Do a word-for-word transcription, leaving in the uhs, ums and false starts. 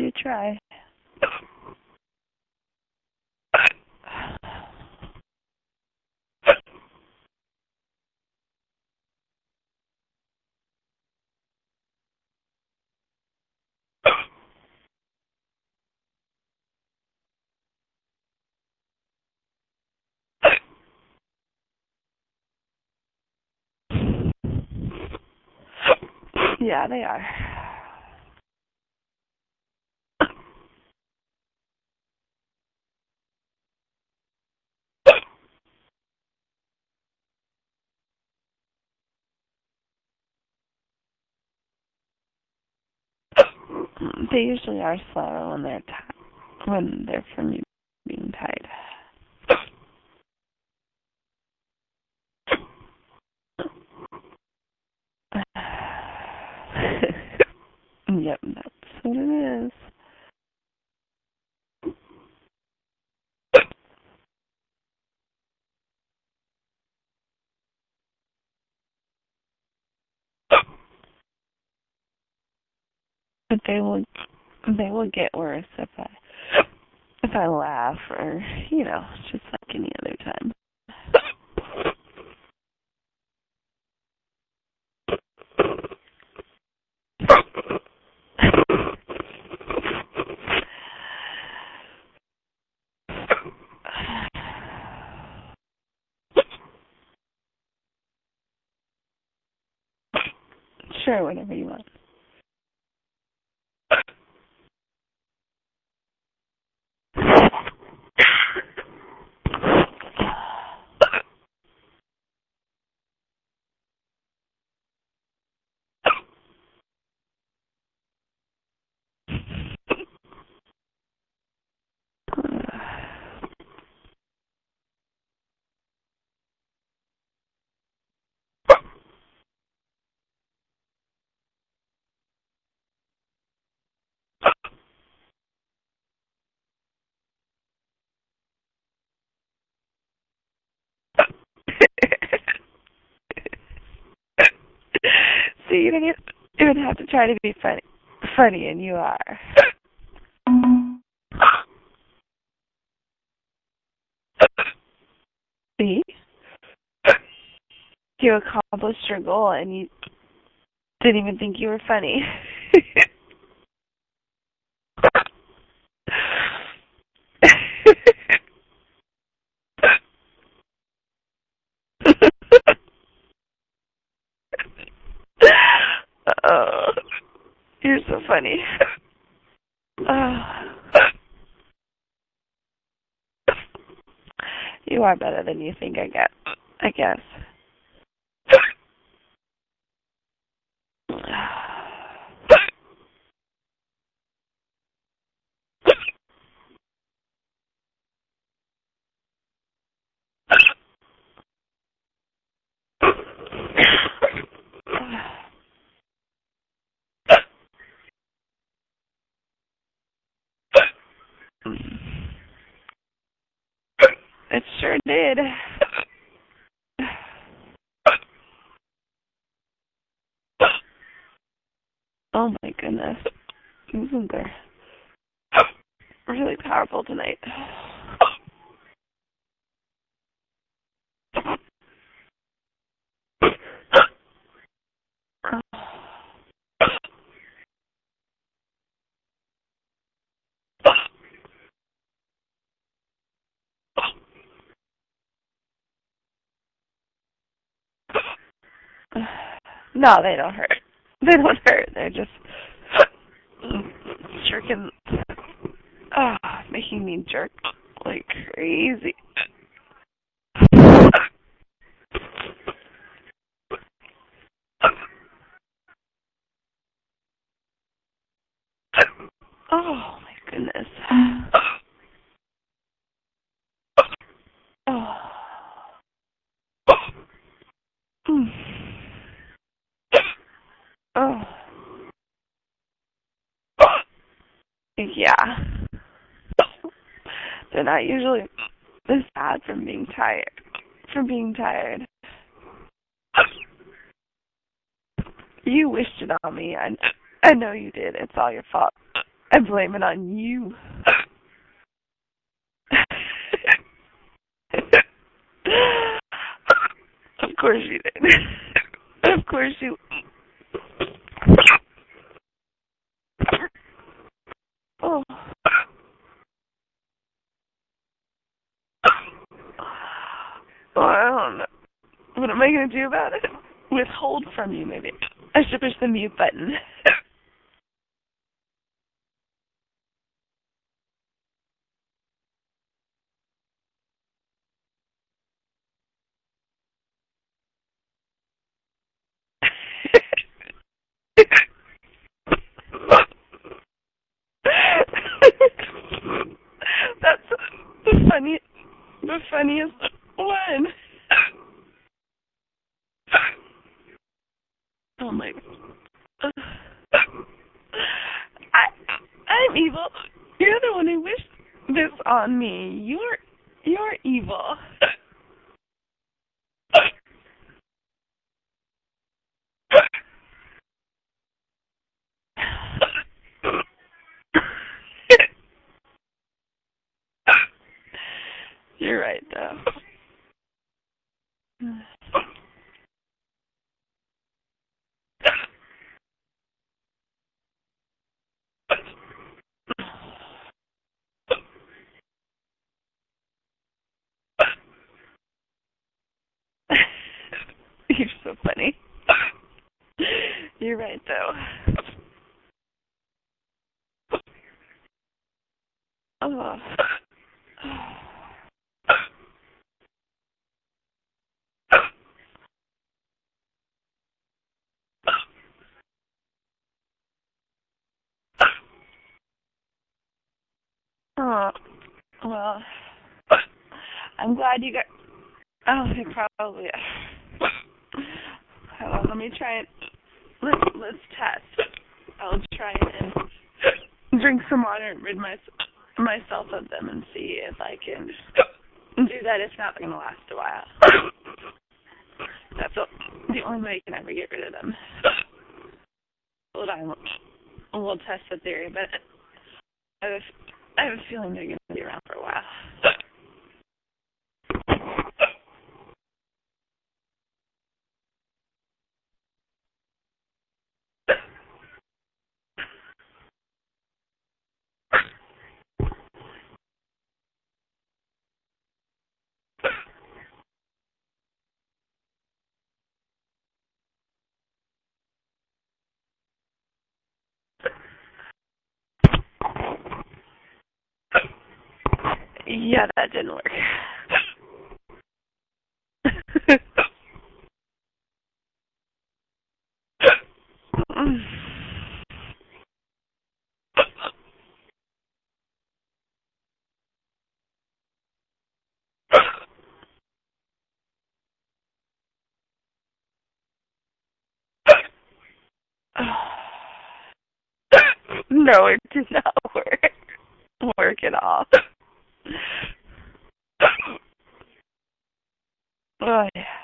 do try. Yeah, they are. They usually are slower when they're ti when they're from being tied. Yep, that's what it is. But they will they will get worse if I if I laugh or you know, just like any other time. Sure, whatever you want. See, you don't even have to try to be funny, funny, and you are. See, you accomplished your goal, and you didn't even think you were funny. Oh, you're so funny. Oh. You are better than you think, I guess. I guess. It sure did. Oh my goodness. Isn't there? Really powerful tonight. No, they don't hurt. They don't hurt. They're just jerking. Ah, oh, making me jerk like crazy. Oh my goodness. Oh. Mm. Oh. Yeah. They're not usually this bad from being tired. From being tired. You wished it on me. I, I know you did. It's all your fault. I blame it on you. Of course you did. Of course you. Oh. Well, I don't know. What am I going to do about it? Withhold from you, maybe. I should push the mute button. That's the funny, the funniest one. Oh my. I, I'm evil. You're the one who wished this on me. You're, you're evil. You're right, though. You're so funny. You're right, though. Oh. Oh. Well, I'm glad you got. Oh, they probably. Oh, let me try it. Let's let's test. I'll try and drink some water and rid my, myself of them and see if I can do that. If not, they're gonna last a while. That's the only way you can ever get rid of them. Hold on, we'll test the theory, but I have, I have a feeling they're gonna be around for a while. Yeah, that didn't work. No, it did not work. Work at all. Oh, yeah.